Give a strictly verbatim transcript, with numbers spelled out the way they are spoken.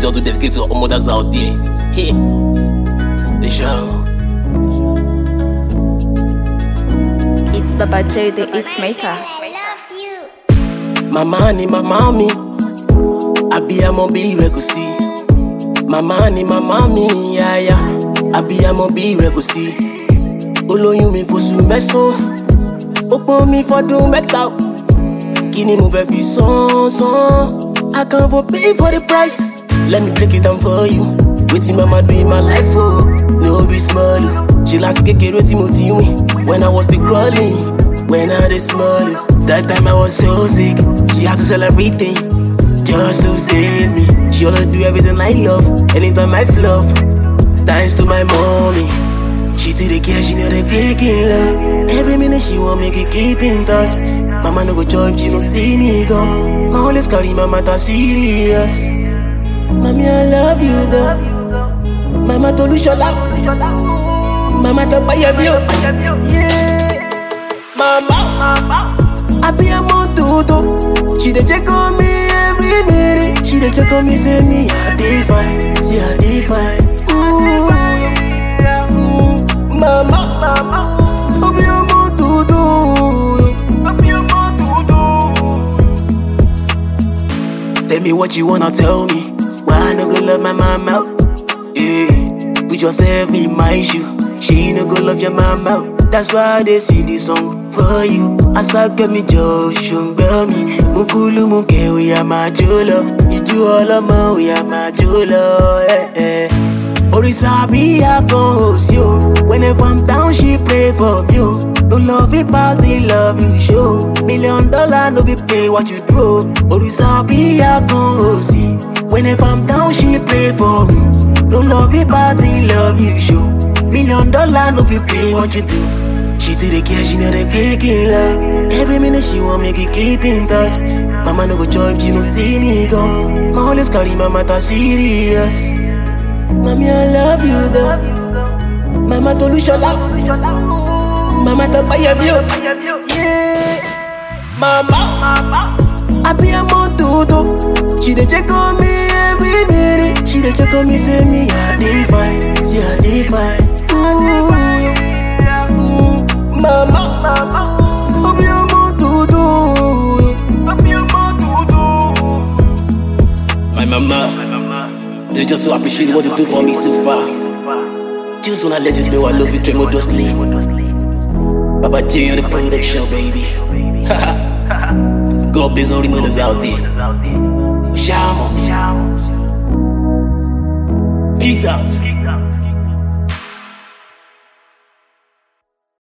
just to dedicate to all mothers out there. Hey, the show. It's Baba J, the It's Maker. Mama ni mama mi, abiyamo bi re kò sí. Mama ni mama mi, yeah yeah, abiyamo bi re kò sí. Olóyún mi f'oṣù mẹ́sàn-án, ó pọ́n mi fọ́dún mẹ́ta. Kí ni mo fẹ́ fi san san? I can't for pay for the price. Let me break it down for you. Wetin mama do in my life, oh, no be small. She like kékeré tí mo ti win. When I was still crawling, when I was small. That time I was so sick. She had to sell everything just to save me. She always do everything I love. Anytime I flop, thanks to my mommy. She to the care, she know they taking love. Every minute she want me to keep in touch. Mama no go joy if she don't see me go. My always carry my matter serious. Mommy, I love you, girl. Mama tolu shola. Mama to buy a bill. Yeah. Mama, I be a montuto. She dey check on me every minute. She dey check on me, say me I dey fine. See I dey fine. Ooh, mm. Mama, I be a montuto. Tell me what you wanna tell me. Why I no go love my mama? Yeah, put yourself in my shoe. She no go love your mama. That's why they see this song for you. Asake mi jo shumbe mi. Mukulu muke uya majolo. Iju olama uya majolo. Eh eh. Orisa bi akon osio. Whenever I'm down, she pray for me. Oh. No love it past the love you show. Million dollar no be pay what you do. Orisa bi akon osi. Whenever I'm down, she pray for me. No love it past the love you show. Million dollar no be pay what you do. She to the care, she know they taking love. Every minute she want me to keep in touch. Mama no go joy if she don't see me go. My always carry my matter serious. Mommy, I love you, girl. Mama tolu shola. Mama to buy a bill. Yeah. Mama, I be a montuto. She dey check on me every minute. She dey check on me, say me I dey fine. See I dey fine. Ooh, mm. Mama, I be a montuto. My mama, they just to appreciate what you do for me so far. Just wanna let you know I love you tremendously. Baba J on the production, baby. God bless all the mothers out there. Shamo. Peace out.